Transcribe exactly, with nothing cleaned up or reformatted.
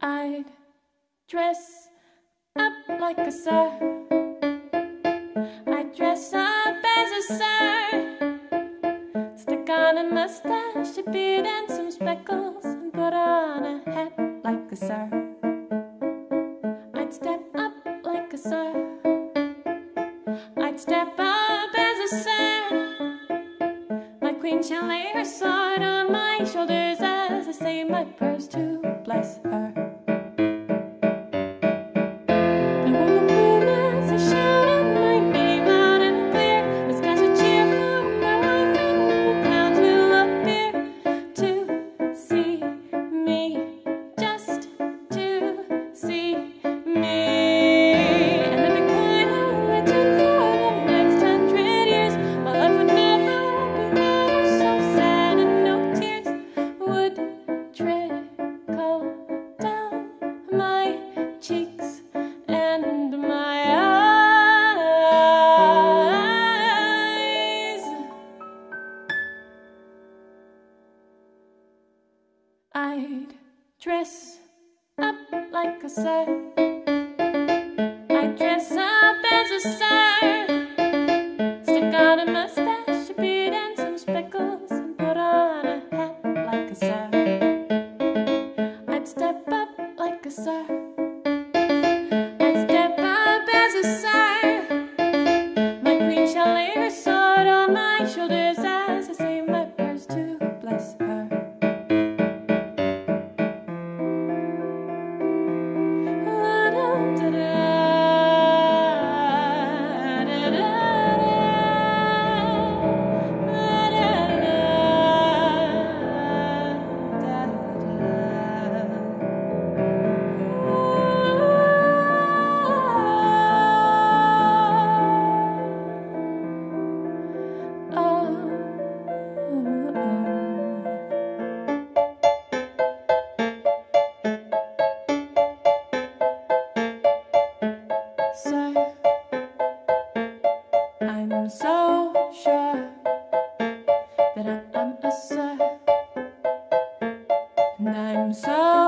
I'd dress up like a sir. I'd dress up as a sir. Stick on a mustache, a beard and some speckles, and put on a hat like a sir. I'd step up like a sir. I'd step up as a sir. My queen shall lay her sword on my shoulders as I say my prayers to bless her. Cheeks and my eyes. I'd dress up like a sir. I'd dress up as a sir. Stick on a mustache, a beard and some speckles, and put on a hat like a sir. I'd step up like a sir. Shoulders as I say my prayers to bless her. La da da da da da Sir, I'm so sure that I'm a sir, and I'm so